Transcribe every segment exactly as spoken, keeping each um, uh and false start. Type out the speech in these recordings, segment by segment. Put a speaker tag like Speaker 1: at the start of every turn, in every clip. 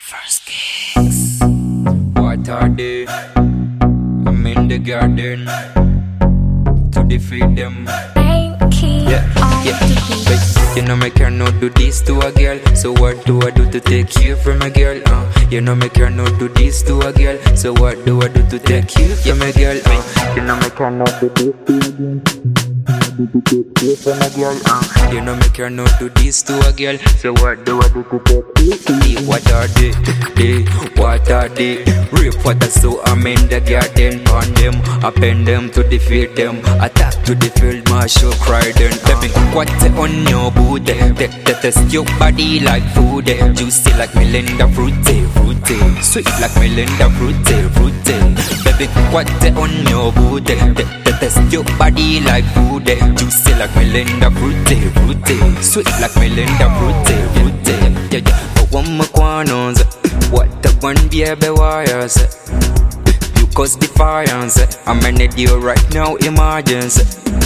Speaker 1: First kicks. What are they? I'm in the garden to defeat them. Yeah, yeah. But you know me cannot do this to a girl. So what do I do to take you from a girl? Uh, you know me cannot do this to a girl. So what do I do to take you from a girl? Uh, you know me cannot do this to a girl. To take you from a girl, uh. You know me cannot do this to a girl. So what do I do to take you from a girl? What are they? They, what are they? Rape water, so I'm in the garden. Burn them, append them to defeat them. Attack to the field, marshal cry then. Baby, what on your booty? They, they test your body like food. Juicy like Melinda fruity, fruity. Sweet like Melinda fruity, fruity. Baby, what on your booty? They, they test your body like food. Juicy like Melinda fruity, fruity. Sweet like Melinda fruity, fruity. Yeah, yeah. But one more quanos, what the one baby wires? You cause defiance. I'm in the deal right now, emergency.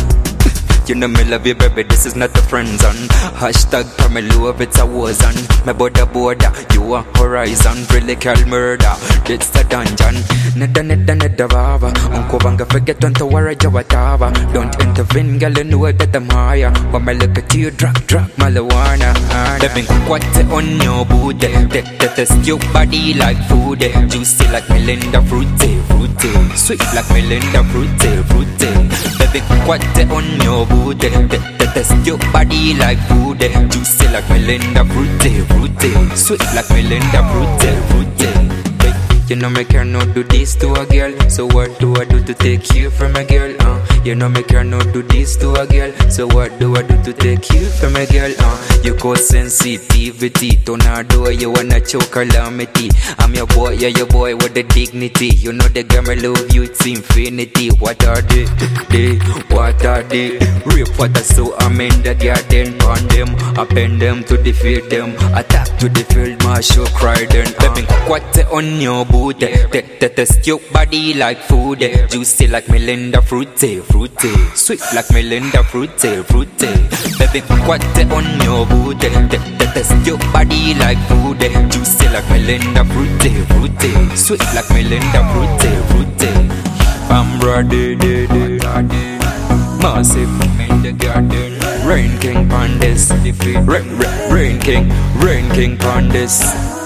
Speaker 1: You know me love you, baby, this is not a friend zone. Hashtag for me love, it's a war zone. My border border, you are horizon. Really call murder, it's a dungeon. Neda neda neda vava. Unko vanga forget on to worry you whatever. Don't intervene, girl, you know that I'm higher. When I look at you, drop, drop, marijuana. Living what on your booty. They, they test your body like food. Juicy like Melinda fruity, fruity. Sweet like Melinda fruity, fruity. Living what on your booty. They, they, they test your body like food. Juicy like Melinda fruity, fruity. Sweet like Melinda fruity, fruity. You know me cannot do this to a girl. So what do I do to take you from a girl? Uh, you know me cannot do this to a girl. So what do I do to take you from a girl? Uh, you cause sensitivity. Tornado, you wanna choke calamity. I'm your boy, yeah your boy with the dignity. You know the girl I love you, it's infinity. What are they? They, what are they? Rape water, so I'm in the garden. Burn them, append them to defeat them. Attack to the field, marshal cry then. Baby, what on your booty? They, they test your body like food. Juicy like Melinda fruity, fruity. Sweet like Melinda fruity, fruity. Baby, what on your booty? They, they test your body like food. Juicy like Melinda fruity, fruity. Sweet like Melinda fruity, fruity. I'm ready, de, de, de. Massive in the garden. Rain King Pandis. Rain, rain, rain King, Rain King Pandis.